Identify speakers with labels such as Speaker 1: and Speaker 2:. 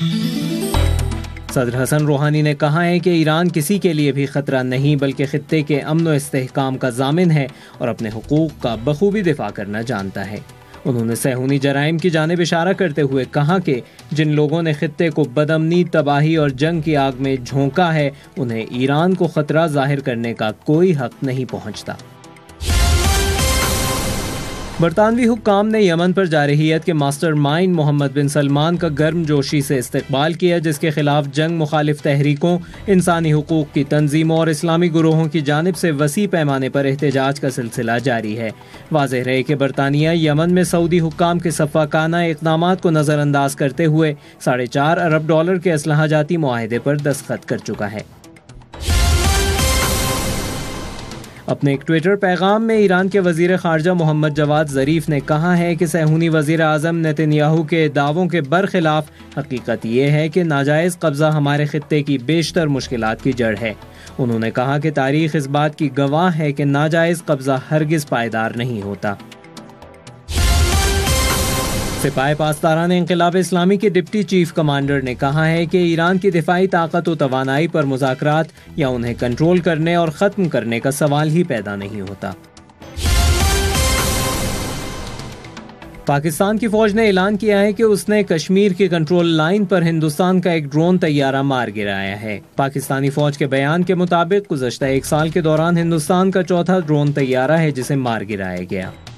Speaker 1: सदर हसन रूहानी ने कहा है कि ईरान किसी के लिए भी खतरा नहीं बल्कि खित्ते के अमन व इस्तेहकाम का जामिन है और अपने हुकूक का बखूबी दिफा करना जानता है। उन्होंने सहूनी जराइम की जानिब इशारा करते हुए कहा कि जिन लोगों ने खित्ते को बदअमनी, तबाही और जंग की आग में झोंका है, उन्हें ईरान को खतरा जाहिर करने का कोई हक नहीं पहुंचता। बरतानवी हुक्काम ने यमन पर जारहियत के mastermind Mohammed bin Salman का गर्मजोशी से इस्तकबाल किया, जिसके खिलाफ जंग मुखालिफ तहरीकों, इंसानी हुकूक की तंजीमों और इस्लामी गुरोहों की जानिब से वसी पैमाने पर एहतजाज का सिलसिला जारी है। वाज़ेह रहे कि बरतानिया यमन में सऊदी हुक्काम के सफ़ाकाना इक़दामात को नज़रअंदाज करते हुए $4.5 अरब के असलहाजाती मुआहदे पर दस्तखत कर चुका है। अपने एक ट्विटर पैगाम में ईरान के वज़ीर ख़ारजा मोहम्मद जवाद ज़रीफ ने कहा है कि सहूनी वज़ीर आज़म नेतन्याहू के दावों के बरखिलाफ हकीकत ये है कि नाजायज़ कब्ज़ा हमारे खित्ते की बेशतर मुश्किलात की जड़ है। उन्होंने कहा कि तारीख़ इस बात की गवाह है कि नाजायज़ कब्ज़ा हरगिज़ पायदार नहीं होता। सिपाही पासदारान इंक़िलाब इस्लामी के डिप्टी चीफ कमांडर ने कहा है कि ईरान की दिफाई ताकत व तवानाई पर मुज़ाकरात या उन्हें कंट्रोल करने और ख़त्म करने का सवाल ही पैदा नहीं होता। पाकिस्तान की फौज ने ऐलान किया है कि उसने कश्मीर की कंट्रोल लाइन पर हिंदुस्तान का एक ड्रोन तैयारा मार गिराया है। पाकिस्तानी फौज के बयान के मुताबिक गुज़श्ता 1 साल के दौरान हिंदुस्तान का चौथा ड्रोन तैयारा है जिसे मार गिराया गया।